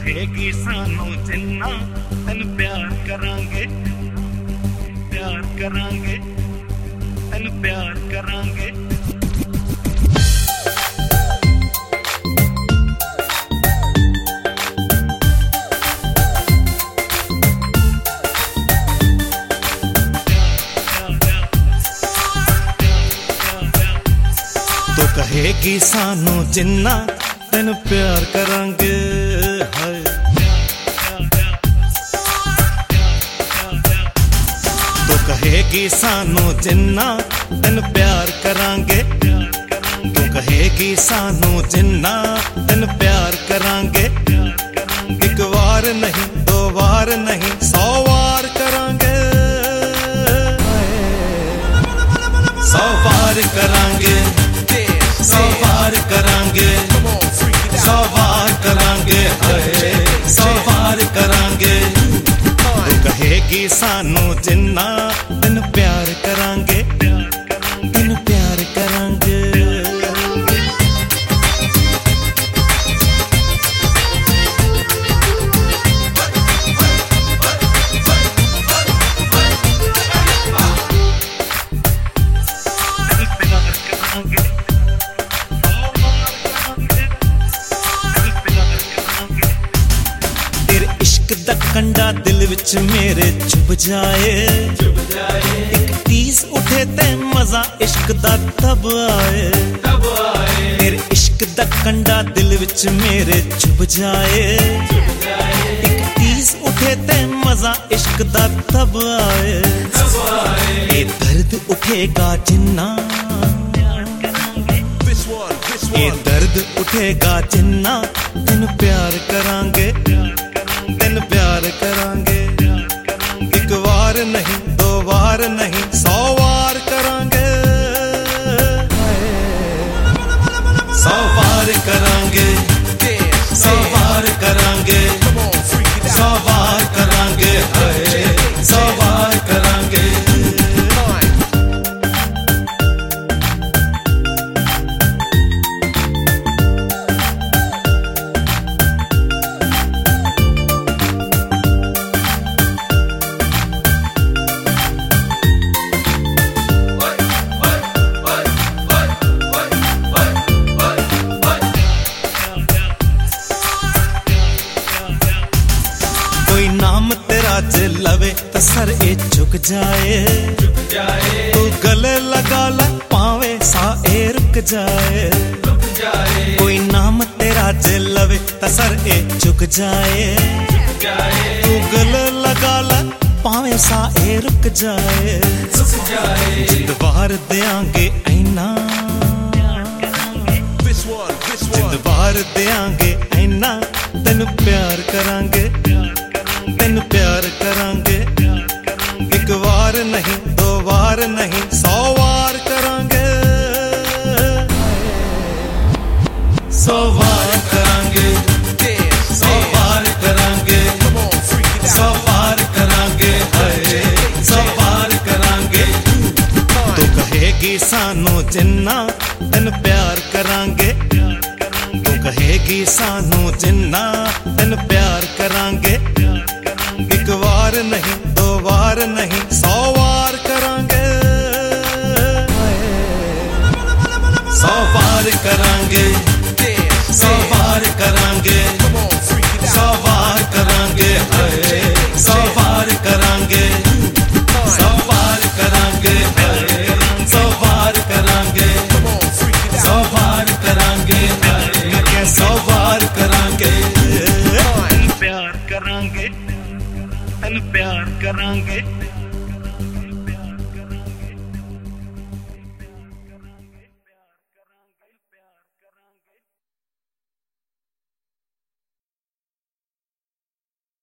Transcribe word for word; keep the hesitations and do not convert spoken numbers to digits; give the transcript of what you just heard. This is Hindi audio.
कहेगी सानू जिन्ना तेन प्यार करांगे, प्यार करांगे, तेन प्यार करांगे। तो कहेगी सानू जिन्ना तेन प्यार करांगे, हाय तो कहेगी सानू जिन्ना तेन प्यार करांगे, तो कहेगी सानू जिन्ना तेन प्यार करांगे। एक बार नहीं दो बार नहीं सौ बार करांगे, सौ बार करांगे, सौ बार करांगे, सौ बार करांगे, सौ बार करांगे। तो कहेगी सानू जिन्ना तेन प्यार करांगे, तेन प्यार करांगे। दा कंडा दिल विच मेरे चुभ जाए, चुभ जाए। एक तीस उठे ते मजा इश्क दा तब आए, तब आए। तेरे इश्क दा कंडा दिल विच मेरे चुभ जाए, चुभ जाए। एक तीस उठे ते मजा इश्क दा तब आए, तब आए। ये दर्द उठेगा जिन्ना, ये दर्द उठेगा जिन्ना तेन प्यार करांगे, तेन प्यार करांगे। एक बार नहीं दो बार नहीं सौ बार करांगे, सौ बार करांगे, सौ बार करांगे, सौ बार करांगे, सौ बार करांगे। नाम तेरा जे लवे तो सर ए झुक जाए, झुक जाए। तू गले लगा ले पावे सा ए रुक जाए, रुक जाए। कोई नाम तेरा जे लवे तो सर ए झुक जाए, झुक जाए। तू गले लगा ले पावे सा ए रुक जाए, रुक जाए। जिंद बार देंगे ऐना, जिंद बार देंगे ऐना तेन प्यार करांगे, तेन प्यार करांगे। एक बार नहीं दो बार नहीं सौ बार करांगे, सौ बार करांगे, सौ बार करांगे, सौ बार करांगे, सौ बार करांगे। तो कहेगी सानू जिन्ना तेन प्यार करांगे, तो कहेगी सानू जिन्ना तेन प्यार करांगे। एक बार नहीं दो बार नहीं सौ बार करांगे, सौ बार करांगे, सौ बार करांगे, सौ बार करांगे, सौ बार करांगे, सौ बार करांगे, सौ बार करांगे, सौ बार करांगे, सौ बार करांगे। प्यार करांगे, तेन प्यार करांगे।